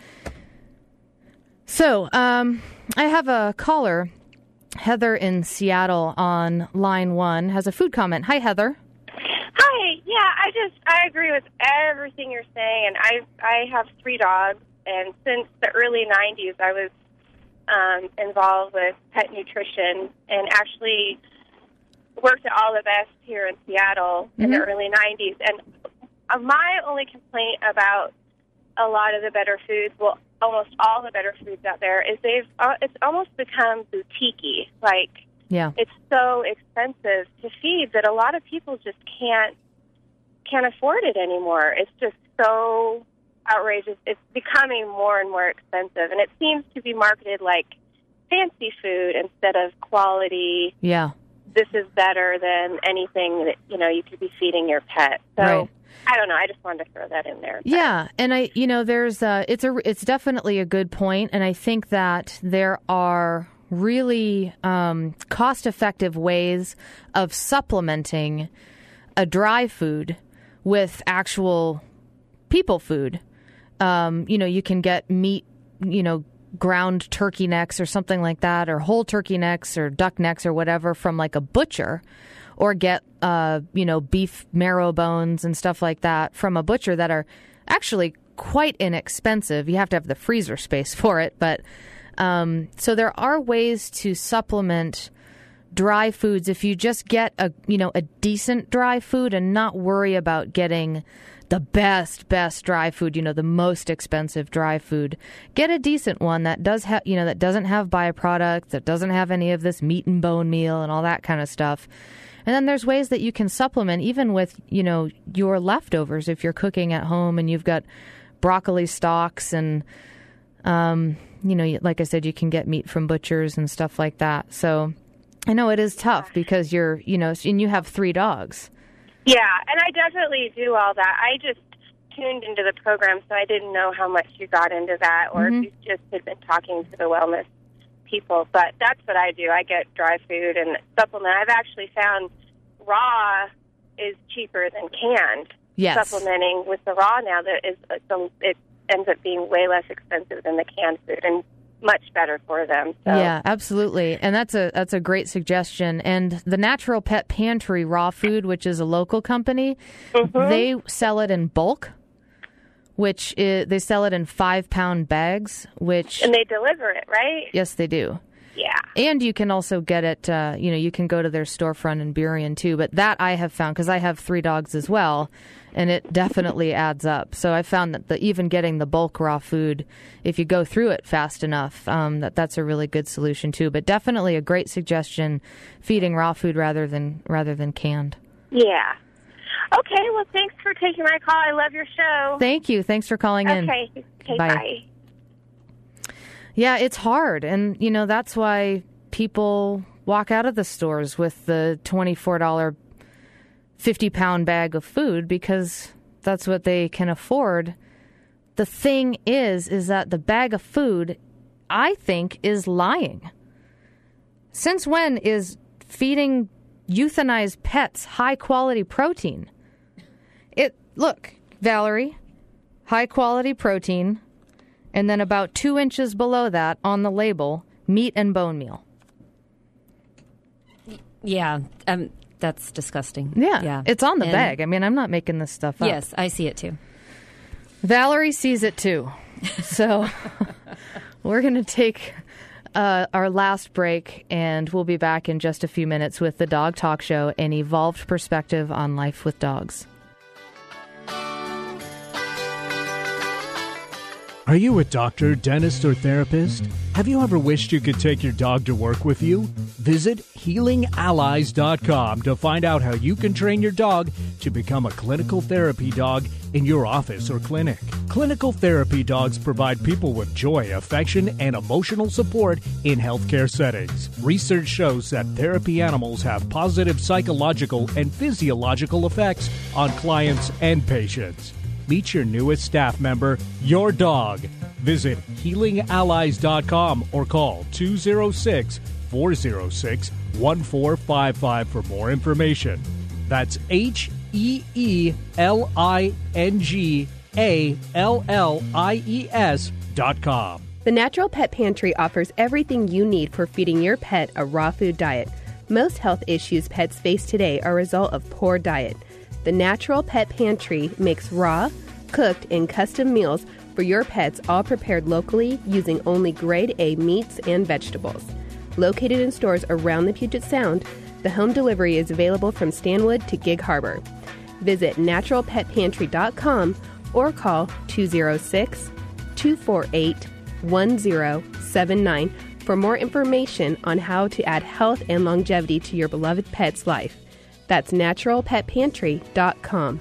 So, um, I have a caller, Heather in Seattle on line one, has a food comment. Hi, Heather. Hi, yeah, I just, I agree with everything you're saying, and I I have three dogs. And since the early nineties, I was um, involved with pet nutrition and actually worked at All the Best here in Seattle mm-hmm. in the early nineties. And uh, my only complaint about a lot of the better foods, well, almost all the better foods out there, is they've uh, it's almost become boutique-y. Like, yeah. It's so expensive to feed that a lot of people just can't can't afford it anymore. It's just so outrageous. It's becoming more and more expensive, and it seems to be marketed like fancy food instead of quality. Yeah, this is better than anything that, you know, you could be feeding your pet. So right. I don't know. I just wanted to throw that in there. Yeah, and I, you know, there's uh, it's a it's definitely a good point, and I think that there are really um, cost-effective ways of supplementing a dry food with actual people food. Um, you know, you can get meat, you know, ground turkey necks or something like that, or whole turkey necks or duck necks or whatever from like a butcher, or get, uh, you know, beef marrow bones and stuff like that from a butcher that are actually quite inexpensive. You have to have the freezer space for it. But um, so there are ways to supplement dry foods if you just get a, you know, a decent dry food and not worry about getting the best, best dry food, you know, the most expensive dry food. Get a decent one that does have, you know, that doesn't have byproducts, that doesn't have any of this meat and bone meal and all that kind of stuff. And then there's ways that you can supplement even with, you know, your leftovers if you're cooking at home and you've got broccoli stalks and, um, you know, like I said, you can get meat from butchers and stuff like that. So I know it is tough because you're, you know, and you have three dogs. Yeah, and I definitely do all that. I just tuned into the program, so I didn't know how much you got into that, or Mm-hmm. if you just had been talking to the wellness people. But that's what I do. I get dry food and supplement. I've actually found raw is cheaper than canned. Yes. Supplementing with the raw now, that is, it ends up being way less expensive than the canned food, and much better for them. So. Yeah, absolutely. And that's a that's a great suggestion. And the Natural Pet Pantry Raw Food, which is a local company, mm-hmm. they sell it in bulk, which is, they sell it in five-pound bags, which... And they deliver it, right? Yes, they do. Yeah. And you can also get it, uh, you know, you can go to their storefront in Burien, too. But that I have found, because I have three dogs as well, and it definitely adds up. So I found that the, even getting the bulk raw food, if you go through it fast enough, um, that that's a really good solution, too. But definitely a great suggestion, feeding raw food rather than rather than canned. Yeah. Okay, well, thanks for taking my call. I love your show. Thank you. Thanks for calling in. Okay. Okay, Bye. bye. Yeah, it's hard. And, you know, that's why people walk out of the stores with the twenty-four dollars fifty-pound bag of food because that's what they can afford. The thing is, is that the bag of food, I think, is lying. Since when is feeding euthanized pets high-quality protein? It look, Valerie, high-quality protein, and then about two inches below that on the label, meat and bone meal. Yeah, um, that's disgusting. Yeah, yeah. It's on the And bag. I mean, I'm not making this stuff up. Yes, I see it too. Valerie sees it too. So we're going to take uh, our last break, and we'll be back in just a few minutes with the Dog Talk Show, an evolved perspective on life with dogs. Are you a doctor, dentist, or therapist? Have you ever wished you could take your dog to work with you? Visit healing allies dot com to find out how you can train your dog to become a clinical therapy dog in your office or clinic. Clinical therapy dogs provide people with joy, affection, and emotional support in healthcare settings. Research shows that therapy animals have positive psychological and physiological effects on clients and patients. Meet your newest staff member, your dog. Visit healing allies dot com or call two oh six, four oh six, one four five five for more information. That's H E E L I N G A L L I E S dot com. The Natural Pet Pantry offers everything you need for feeding your pet a raw food diet. Most health issues pets face today are a result of poor diet. The Natural Pet Pantry makes raw, cooked, and custom meals for your pets, all prepared locally using only grade A meats and vegetables. Located in stores around the Puget Sound, the home delivery is available from Stanwood to Gig Harbor. Visit natural pet pantry dot com or call two oh six, two four eight, one oh seven nine for more information on how to add health and longevity to your beloved pet's life. That's natural pet pantry dot com.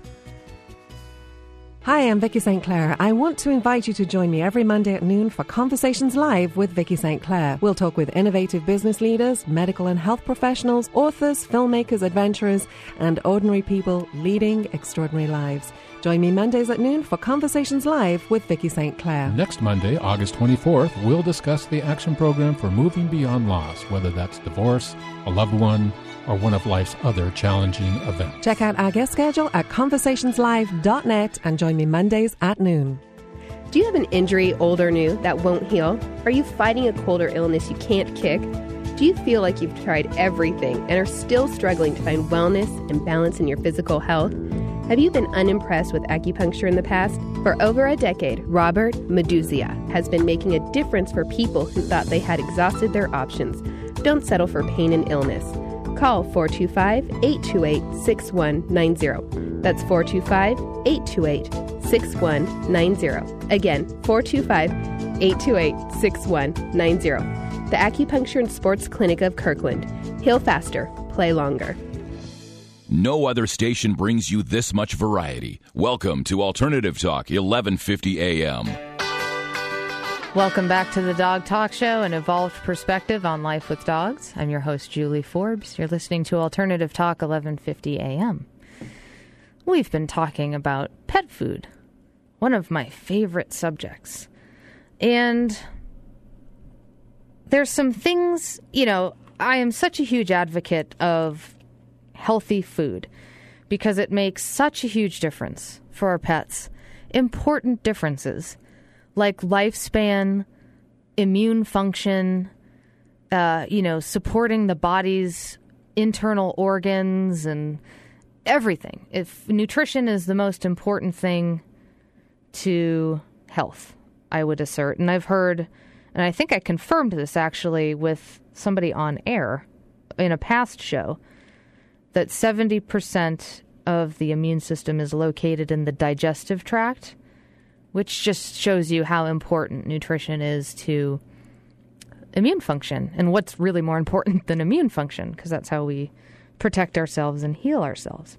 Hi, I'm Vicky Saint Clair. I want to invite you to join me every Monday at noon for Conversations Live with Vicky Saint Clair. We'll talk with innovative business leaders, medical and health professionals, authors, filmmakers, adventurers, and ordinary people leading extraordinary lives. Join me Mondays at noon for Conversations Live with Vicky Saint Clair. Next Monday, August twenty-fourth, we'll discuss the action program for moving beyond loss, whether that's divorce, a loved one, or one of life's other challenging events. Check out our guest schedule at conversations live dot net and join me Mondays at noon. Do you have an injury, old or new, that won't heal? Are you fighting a cold or illness you can't kick? Do you feel like you've tried everything and are still struggling to find wellness and balance in your physical health? Have you been unimpressed with acupuncture in the past? For over a decade, Robert Meduzia has been making a difference for people who thought they had exhausted their options. Don't settle for pain and illness. Call four two five, eight two eight, six one nine zero. That's four two five, eight two eight, six one nine zero. Again, four two five, eight two eight, six one nine zero. The Acupuncture and Sports Clinic of Kirkland. Heal faster, play longer. No other station brings you this much variety. Welcome to Alternative Talk, eleven fifty A M. Welcome back to the Dog Talk Show, an evolved perspective on life with dogs. I'm your host, Julie Forbes. You're listening to Alternative Talk, eleven fifty A M. We've been talking about pet food, one of my favorite subjects. And there's some things, you know, I am such a huge advocate of healthy food because it makes such a huge difference for our pets. Important differences like lifespan, immune function, uh, you know, supporting the body's internal organs and everything. If nutrition is the most important thing to health, I would assert. And I've heard, and I think I confirmed this actually with somebody on air in a past show, that seventy percent of the immune system is located in the digestive tract, which just shows you how important nutrition is to immune function, and what's really more important than immune function, because that's how we protect ourselves and heal ourselves.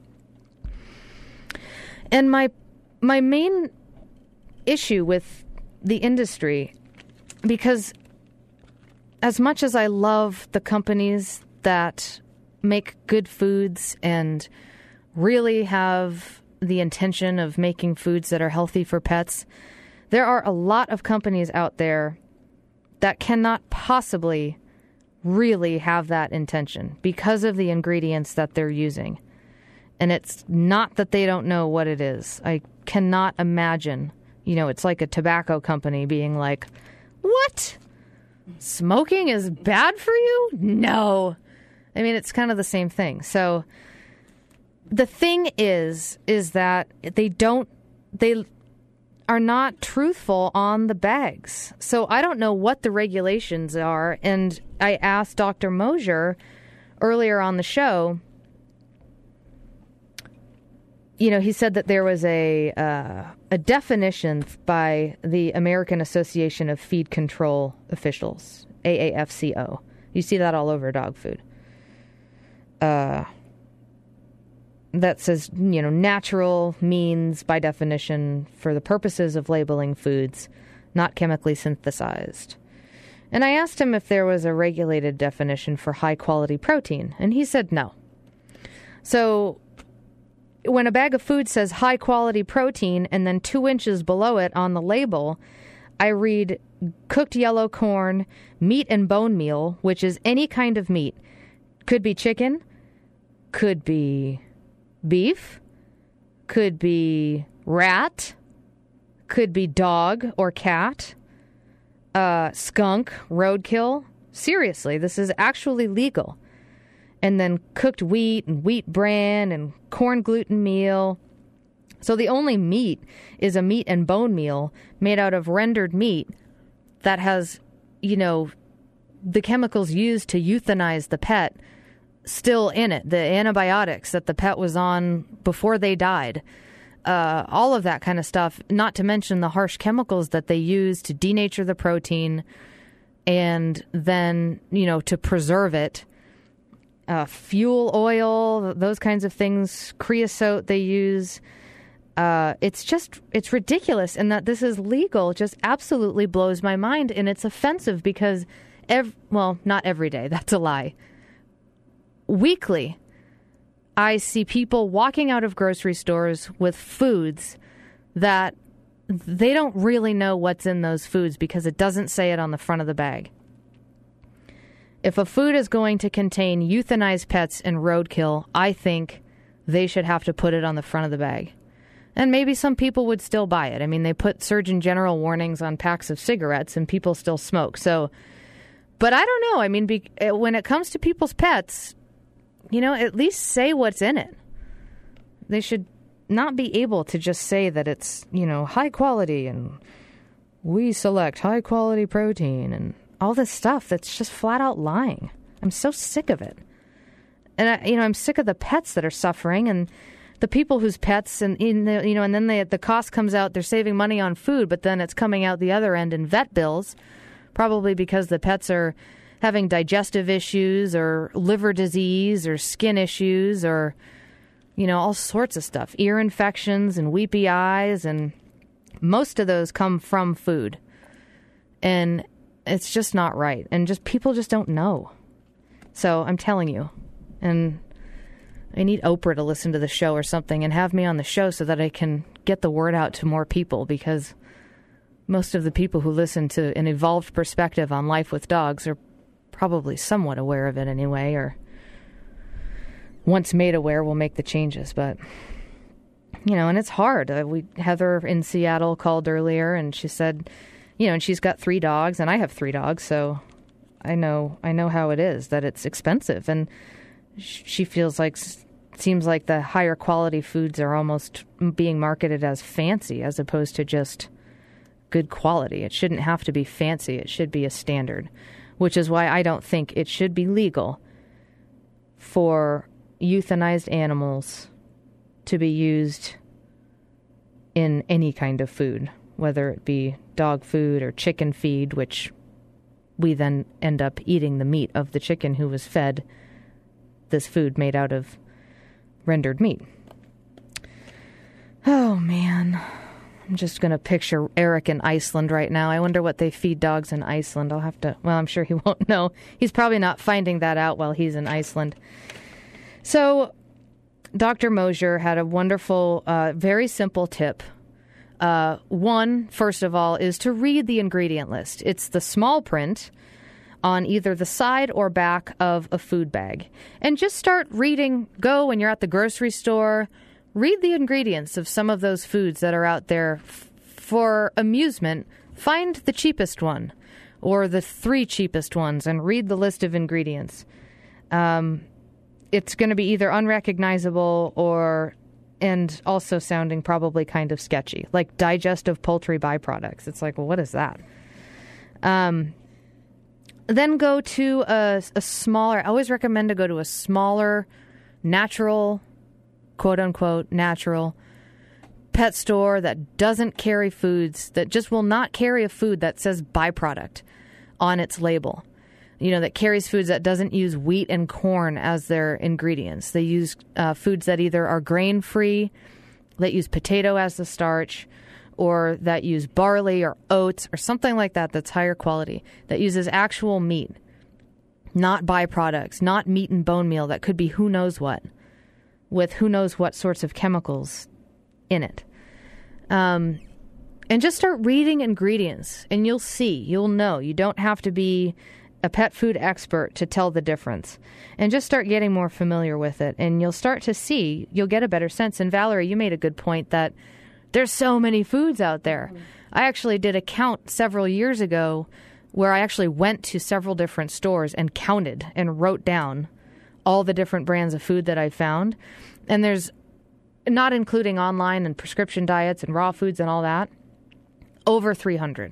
And my my main issue with the industry, because as much as I love the companies that make good foods and really have the intention of making foods that are healthy for pets, there are a lot of companies out there that cannot possibly really have that intention because of the ingredients that they're using. And it's not that they don't know what it is. I cannot imagine, you know, it's like a tobacco company being like, what? Smoking is bad for you? No. I mean, it's kind of the same thing. So the thing is, is that they don't, they are not truthful on the bags. So I don't know what the regulations are. And I asked Doctor Mosier earlier on the show, you know, he said that there was a uh, a definition by the American Association of Feed Control Officials, A A F C O. You see that all over dog food. Uh, that says, you know, natural means, by definition, for the purposes of labeling foods, not chemically synthesized. And I asked him if there was a regulated definition for high-quality protein, and he said no. So when a bag of food says high-quality protein and then two inches below it on the label, I read cooked yellow corn, meat and bone meal, which is any kind of meat. Could be chicken, could be beef, could be rat, could be dog or cat, uh, skunk, roadkill. Seriously, this is actually legal. And then cooked wheat and wheat bran and corn gluten meal. So the only meat is a meat and bone meal made out of rendered meat that has, you know, the chemicals used to euthanize the pet still in it. The antibiotics that the pet was on before they died. Uh, all of that kind of stuff, not to mention the harsh chemicals that they use to denature the protein and then, you know, to preserve it. Uh, fuel oil, those kinds of things, creosote they use. Uh, it's just, it's ridiculous. And that this is legal just absolutely blows my mind. And it's offensive because, ev- well, not every day. That's a lie. Weekly, I see people walking out of grocery stores with foods that they don't really know what's in those foods because it doesn't say it on the front of the bag. If a food is going to contain euthanized pets and roadkill, I think they should have to put it on the front of the bag. And maybe some people would still buy it. I mean, they put Surgeon General warnings on packs of cigarettes and people still smoke. So, but I don't know. I mean, be, when it comes to people's pets, you know, at least say what's in it. They should not be able to just say that it's, you know, high quality and we select high quality protein and all this stuff that's just flat out lying. I'm so sick of it. And, I, you know, I'm sick of the pets that are suffering and the people whose pets, and, you know, and then they, the cost comes out, they're saving money on food, but then it's coming out the other end in vet bills, probably because the pets are having digestive issues or liver disease or skin issues or, you know, all sorts of stuff, ear infections and weepy eyes. And most of those come from food. And it's just not right. And just people just don't know. So I'm telling you. And I need Oprah to listen to the show or something and have me on the show so that I can get the word out to more people, because most of the people who listen to an evolved perspective on life with dogs are probably somewhat aware of it anyway, or once made aware will make the changes. But, you know, and it's hard. Uh, we Heather in Seattle called earlier and she said, you know, and she's got three dogs and I have three dogs, so I know I know how it is, that it's expensive. And sh- she feels like seems like the higher quality foods are almost being marketed as fancy as opposed to just good quality. It shouldn't have to be fancy. It should be a standard, which is why I don't think it should be legal for euthanized animals to be used in any kind of food, whether it be dog food or chicken feed, which we then end up eating the meat of the chicken who was fed this food made out of rendered meat. Oh, man. I'm just going to picture Eric in Iceland right now. I wonder what they feed dogs in Iceland. I'll have to, well, I'm sure he won't know. He's probably not finding that out while he's in Iceland. So, Doctor Mosier had a wonderful, uh, very simple tip. Uh, one, first of all, is to read the ingredient list. It's the small print on either the side or back of a food bag. And just start reading. Go when you're at the grocery store. Read the ingredients of some of those foods that are out there f- for amusement. Find the cheapest one or the three cheapest ones and read the list of ingredients. Um, it's going to be either unrecognizable or, and also sounding probably kind of sketchy, like digestive poultry byproducts. It's like, well, what is that? Um, then go to a, a smaller, I always recommend to go to a smaller, natural, quote unquote, natural pet store that doesn't carry foods, that just will not carry a food that says byproduct on its label. You know, that carries foods that doesn't use wheat and corn as their ingredients. They use uh, foods that either are grain-free, that use potato as the starch, or that use barley or oats or something like that that's higher quality, that uses actual meat, not byproducts, not meat and bone meal that could be who knows what, with who knows what sorts of chemicals in it. Um, and just start reading ingredients, and you'll see, you'll know. You don't have to be a pet food expert to tell the difference, and just start getting more familiar with it, and you'll start to see, you'll get a better sense. And Valerie, you made a good point that there's so many foods out there. Mm-hmm. I actually did a count several years ago where I actually went to several different stores and counted and wrote down all the different brands of food that I found. And there's, not including online and prescription diets and raw foods and all that, over three hundred.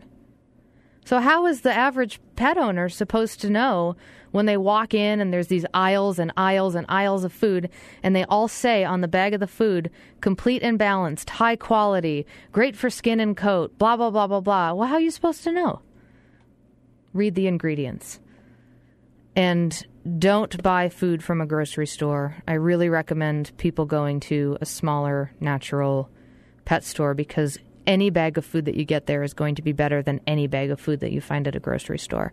So how is the average pet owner supposed to know when they walk in and there's these aisles and aisles and aisles of food, and they all say on the bag of the food, complete and balanced, high quality, great for skin and coat, blah, blah, blah, blah, blah. Well, how are you supposed to know? Read the ingredients. And don't buy food from a grocery store. I really recommend people going to a smaller, natural pet store, because any bag of food that you get there is going to be better than any bag of food that you find at a grocery store.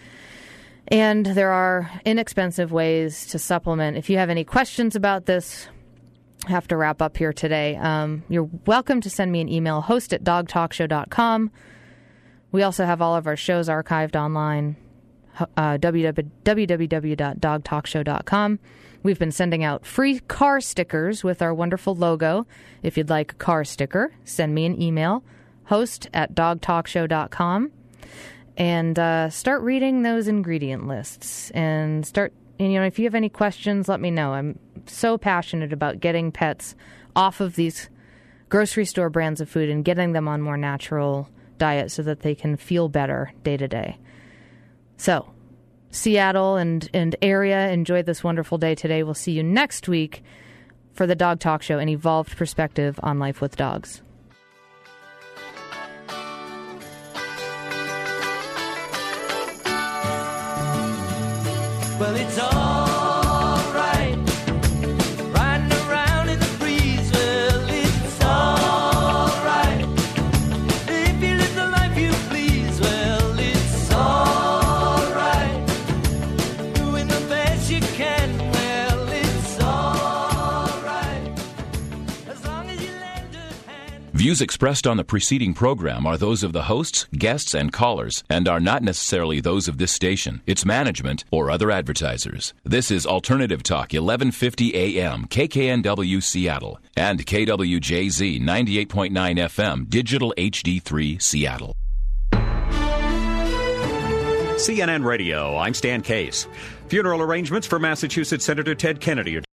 And there are inexpensive ways to supplement. If you have any questions about this, I have to wrap up here today. Um, you're welcome to send me an email, host at dog talk show dot com. We also have all of our shows archived online, uh, w w w dot dog talk show dot com. We've been sending out free car stickers with our wonderful logo. If you'd like a car sticker, send me an email, host at dog talk show dot com, and uh, start reading those ingredient lists. And start, and, you know, if you have any questions, let me know. I'm so passionate about getting pets off of these grocery store brands of food and getting them on more natural diet so that they can feel better day to day. So, Seattle and, and area, enjoy this wonderful day today. We'll see you next week for the Dog Talk Show, an evolved perspective on life with dogs. Well, it's all right, riding around in the breeze. Well, it's all right, if you live the life you please. Well, it's all right, doing the best you can. Well, it's all right, as long as you lend a hand. Views expressed on the preceding program are those of the hosts, guests, and callers, and are not necessarily those of this station, its management, or other advertisers. This is Alternative Talk, eleven fifty A M, K K N W Seattle, and K W J Z ninety-eight point nine F M, Digital H D three Seattle. C N N Radio, I'm Stan Case. Funeral arrangements for Massachusetts Senator Ted Kennedy are